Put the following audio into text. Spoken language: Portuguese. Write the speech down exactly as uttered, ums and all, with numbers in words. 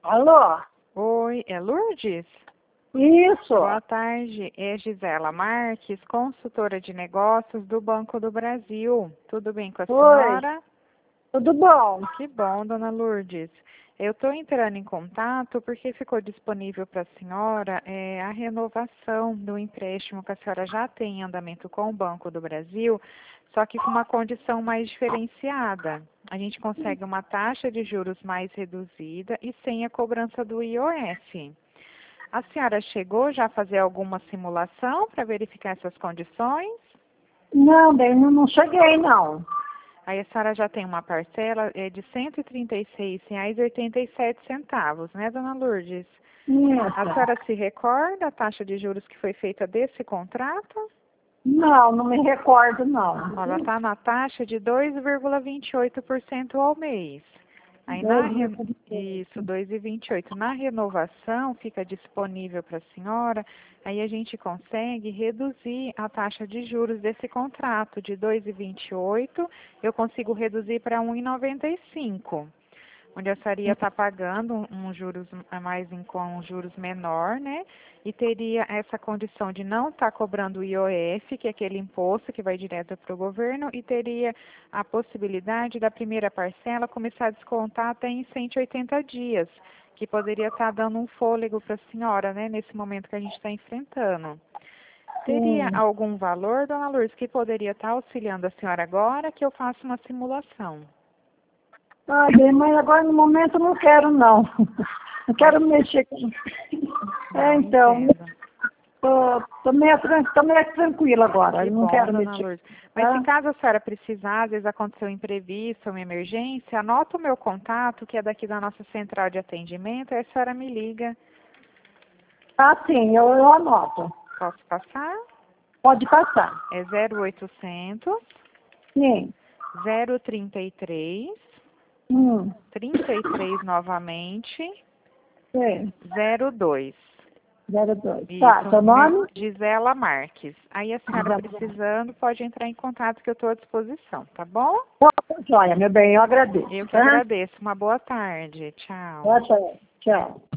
Alô? Oi, é Lourdes? Isso. Boa tarde, é Gisela Marques, consultora de negócios do Banco do Brasil. Tudo bem com a Oi. senhora? Tudo bom? Que bom, dona Lourdes. Eu estou entrando em contato porque ficou disponível para a senhora é, a renovação do empréstimo que a senhora já tem em andamento com o Banco do Brasil, só que com uma condição mais diferenciada. A gente consegue uma taxa de juros mais reduzida e sem a cobrança do I O F. A senhora chegou já a fazer alguma simulação para verificar essas condições? Não, bem, não, não cheguei, não. Aí a senhora já tem uma parcela é, de cento e trinta e seis reais e oitenta e sete centavos, né, dona Lourdes? A Isso. senhora se recorda a taxa de juros que foi feita desse contrato? Não, não me recordo, não. Ela está na taxa de dois vírgula vinte e oito por cento ao mês. Aí na re... Isso, dois vírgula vinte e oito. Na renovação fica disponível para a senhora, aí a gente consegue reduzir a taxa de juros desse contrato de dois vírgula vinte e oito, eu consigo reduzir para um vírgula noventa e cinco. Onde a senhora ia estar pagando um, um juros a mais em, com um juros menor, né? E teria essa condição de não estar cobrando o I O F, que é aquele imposto que vai direto para o governo, e teria a possibilidade da primeira parcela começar a descontar até em cento e oitenta dias, que poderia estar dando um fôlego para a senhora, né? Nesse momento que a gente está enfrentando. Teria Sim. algum valor, dona Lourdes, que poderia estar auxiliando a senhora agora que eu faça uma simulação? Ah, bem, mas agora no momento eu não quero, não. Não quero mexer com... É, então, Entendo. tô, tô, meio, tran- tô meio tranquila agora, Que eu não bom, quero dona mexer. Lourdes. Mas Tá? se caso a senhora precisar, às vezes aconteceu um imprevisto, uma emergência, anota o meu contato, que é daqui da nossa central de atendimento, aí a senhora me liga. Ah, sim, eu, eu anoto. Posso passar? Pode passar. É zero oitocentos, Sim. zero trinta e três, Hum, trinta e três novamente, sim. zero dois. zero dois. Tá, Isso, seu meu, nome? Gisela Marques. Aí a senhora precisando, pode entrar em contato que eu estou à disposição, tá bom? Tá, joia, meu bem, eu agradeço. Eu que Tá? agradeço. Uma boa tarde. Tchau. Tchau, tchau. Tchau.